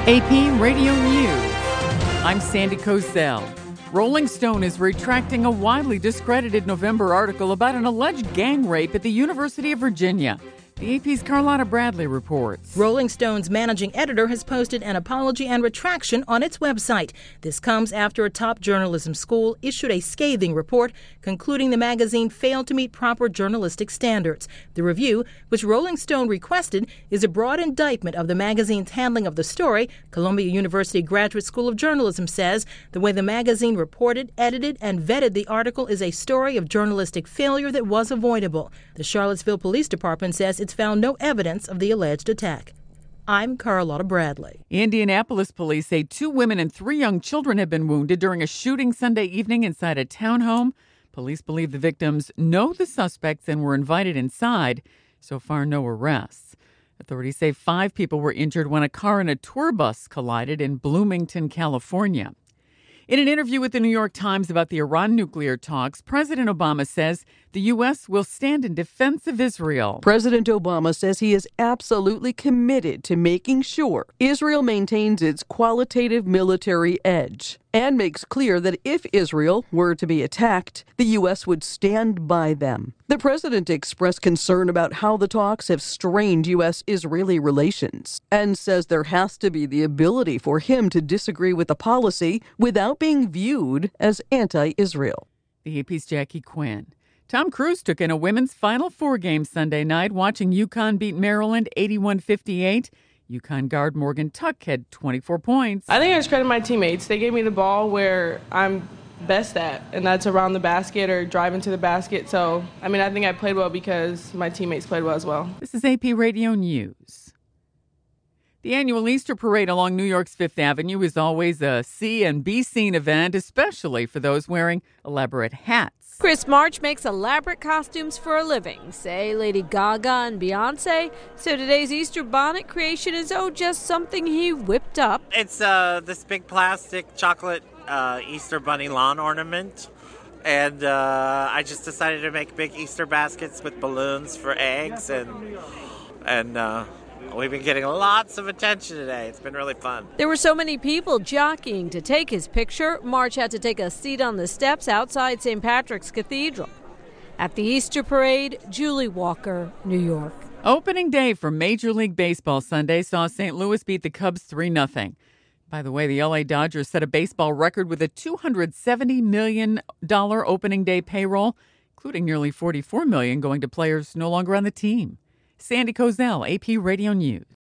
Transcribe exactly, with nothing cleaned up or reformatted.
A P Radio News. I'm Sandy Kozel. Rolling Stone is retracting a widely discredited November article about an alleged gang rape at the University of Virginia. The A P's Carlotta Bradley reports. Rolling Stone's managing editor has posted an apology and retraction on its website. This comes after a top journalism school issued a scathing report concluding the magazine failed to meet proper journalistic standards. The review, which Rolling Stone requested, is a broad indictment of the magazine's handling of the story. Columbia University Graduate School of Journalism says the way the magazine reported, edited, and vetted the article is a story of journalistic failure that was avoidable. The Charlottesville Police Department says it's found no evidence of the alleged attack. I'm Carlotta Bradley. Indianapolis police say two women and three young children have been wounded during a shooting Sunday evening inside a townhome. Police believe the victims know the suspects and were invited inside. So far, no arrests. Authorities say five people were injured when a car and a tour bus collided in Bloomington, California. In an interview with the New York Times about the Iran nuclear talks, President Obama says the U S will stand in defense of Israel. President Obama says he is absolutely committed to making sure Israel maintains its qualitative military edge and makes clear that if Israel were to be attacked, the U S would stand by them. The president expressed concern about how the talks have strained U S Israeli relations and says there has to be the ability for him to disagree with the policy without being viewed as anti-Israel. The A P's Jackie Quinn. Tom Cruise took in a women's Final Four game Sunday night, watching UConn beat Maryland eighty-one fifty-eight. UConn guard Morgan Tuck had twenty-four points. I think I just credit my teammates. They gave me the ball where I'm best at, and that's around the basket or driving to the basket. So, I mean, I think I played well because my teammates played well as well. This is A P Radio News. The annual Easter parade along New York's Fifth Avenue is always a see and be seen event, especially for those wearing elaborate hats. Chris March makes elaborate costumes for a living, say Lady Gaga and Beyonce. So today's Easter bonnet creation is, oh, just something he whipped up. It's uh, this big plastic chocolate uh, Easter bunny lawn ornament. And uh, I just decided to make big Easter baskets with balloons for eggs. And, and uh, we've been getting lots of attention today. It's been really fun. There were so many people jockeying to take his picture, March had to take a seat on the steps outside Saint Patrick's Cathedral. At the Easter parade, Julie Walker, New York. Opening day for Major League Baseball Sunday saw Saint Louis beat the Cubs three nothing. By the way, the L A Dodgers set a baseball record with a two hundred seventy million dollars opening day payroll, including nearly forty-four million dollars going to players no longer on the team. Sandy Kozel, A P Radio News.